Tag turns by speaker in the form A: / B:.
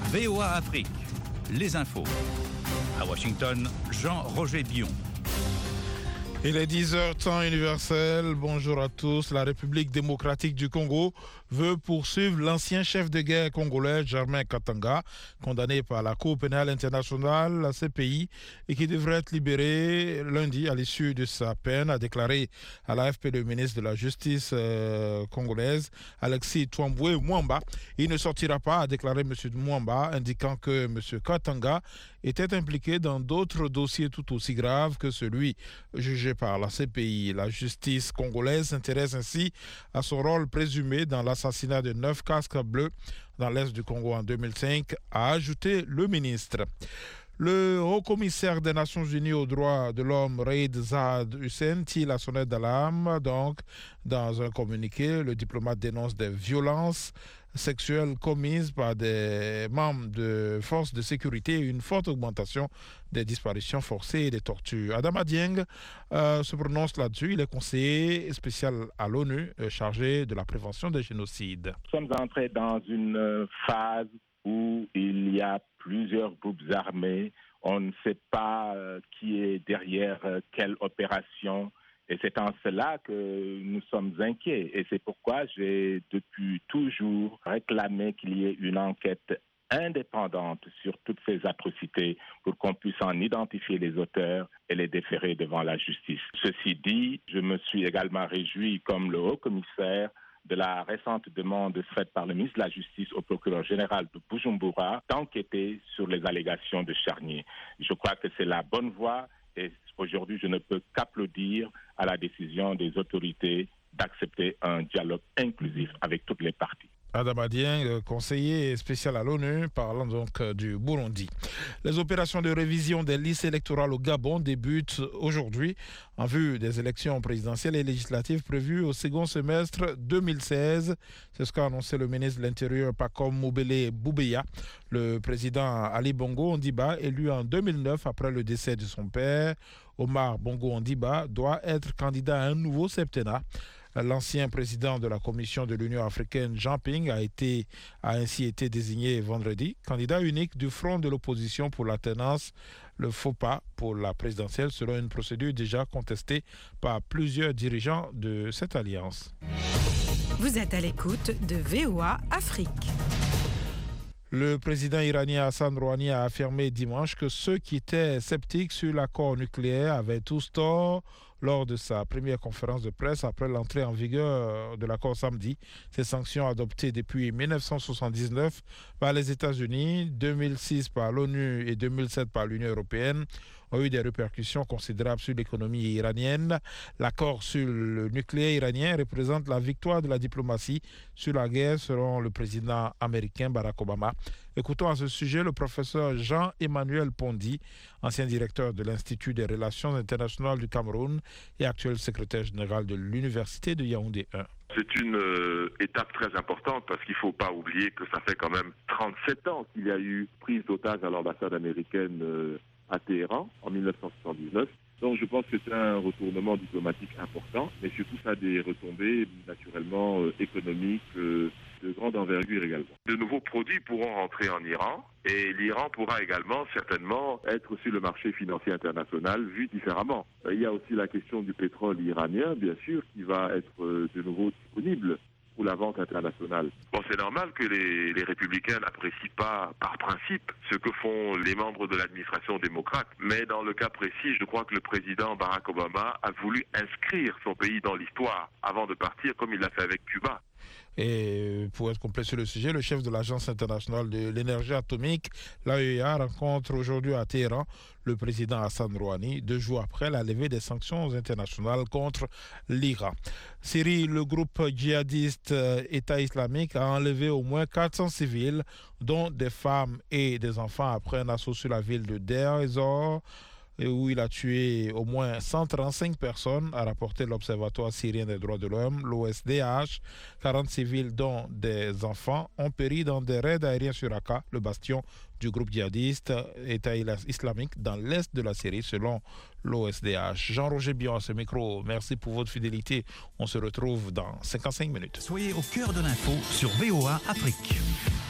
A: VOA Afrique, les infos. À Washington, Jean-Roger Bion.
B: Il est 10h, temps universel. Bonjour à tous. La République démocratique du Congo veut poursuivre l'ancien chef de guerre congolais Germain Katanga, condamné par la Cour pénale internationale, la CPI, et qui devrait être libéré lundi à l'issue de sa peine, a déclaré à l'AFP le ministre de la Justice congolaise, Alexis Twambwe Mwamba. Il ne sortira pas, a déclaré M. Mwamba, indiquant que M. Katanga était impliqué dans d'autres dossiers tout aussi graves que celui jugé par la CPI. La justice congolaise s'intéresse ainsi à son rôle présumé dans l'assassinat de 9 casques bleus dans l'est du Congo en 2005, a ajouté le ministre. Le haut-commissaire des Nations Unies aux droits de l'homme, Reid Zaad Hussein, tire la sonnette d'alarme. Donc, dans un communiqué, le diplomate dénonce des violences sexuelles commises par des membres de forces de sécurité et une forte augmentation des disparitions forcées et des tortures. Adama Dieng se prononce là-dessus. Il est conseiller spécial à l'ONU chargé de la prévention des génocides.
C: Nous sommes entrés dans une phase où il y a plusieurs groupes armés. On ne sait pas qui est derrière quelle opération. Et c'est en cela que nous sommes inquiets. Et c'est pourquoi j'ai depuis toujours réclamé qu'il y ait une enquête indépendante sur toutes ces atrocités pour qu'on puisse en identifier les auteurs et les déférer devant la justice. Ceci dit, je me suis également réjoui, comme le haut-commissaire, de la récente demande faite par le ministre de la Justice au procureur général de Bujumbura d'enquêter sur les allégations de Charnier. Je crois que c'est la bonne voie et aujourd'hui je ne peux qu'applaudir à la décision des autorités d'accepter un dialogue inclusif avec toutes les parties.
B: Adama Dieng, conseiller spécial à l'ONU, parlant donc du Burundi. Les opérations de révision des listes électorales au Gabon débutent aujourd'hui en vue des élections présidentielles et législatives prévues au second semestre 2016. C'est ce qu'a annoncé le ministre de l'Intérieur Pacom Moubele Boubeya. Le président Ali Bongo Ondimba, élu en 2009 après le décès de son père, Omar Bongo Ondimba, doit être candidat à un nouveau septennat. L'ancien président de la Commission de l'Union africaine, Jean Ping, a ainsi été désigné vendredi candidat unique du front de l'opposition pour l'alternance, le FOPA, pour la présidentielle, selon une procédure déjà contestée par plusieurs dirigeants de cette alliance.
D: Vous êtes à l'écoute de VOA Afrique.
B: Le président iranien Hassan Rouhani a affirmé dimanche que ceux qui étaient sceptiques sur l'accord nucléaire avaient tous tort lors de sa première conférence de presse après l'entrée en vigueur de l'accord samedi. Ces sanctions adoptées depuis 1979 par les États-Unis, 2006 par l'ONU et 2007 par l'Union européenne ont eu des répercussions considérables sur l'économie iranienne. L'accord sur le nucléaire iranien représente la victoire de la diplomatie sur la guerre, selon le président américain Barack Obama. Écoutons à ce sujet le professeur Jean-Emmanuel Pondy, ancien directeur de l'Institut des relations internationales du Cameroun et actuel secrétaire général de l'Université de Yaoundé 1.
E: C'est une étape très importante parce qu'il ne faut pas oublier que ça fait quand même 37 ans qu'il y a eu prise d'otages à l'ambassade américaine à Téhéran en 1979. Donc je pense que c'est un retournement diplomatique important, mais surtout ça a des retombées naturellement économiques de grande envergure également. De nouveaux produits pourront rentrer en Iran et l'Iran pourra également certainement être sur le marché financier international vu différemment. Il y a aussi la question du pétrole iranien, bien sûr, qui va être de nouveau disponible pour la vente internationale. Bon, c'est normal que les républicains n'apprécient pas par principe ce que font les membres de l'administration démocrate. Mais dans le cas précis, je crois que le président Barack Obama a voulu inscrire son pays dans l'histoire avant de partir, comme il l'a fait avec Cuba.
B: Et pour être complet sur le sujet, le chef de l'Agence internationale de l'énergie atomique, l'AEA, rencontre aujourd'hui à Téhéran le président Hassan Rouhani, 2 jours après la levée des sanctions internationales contre l'Iran. Syrie, le groupe djihadiste État islamique a enlevé au moins 400 civils, dont des femmes et des enfants, après un assaut sur la ville de Deir ez-Zor, où il a tué au moins 135 personnes, a rapporté l'Observatoire syrien des droits de l'homme, l'OSDH. 40 civils, dont des enfants, ont péri dans des raids aériens sur Raqqa, le bastion du groupe djihadiste État islamique dans l'est de la Syrie, selon l'OSDH. Jean-Roger Bion à ce micro, merci pour votre fidélité. On se retrouve dans 55 minutes.
A: Soyez au cœur de l'info sur VOA Afrique.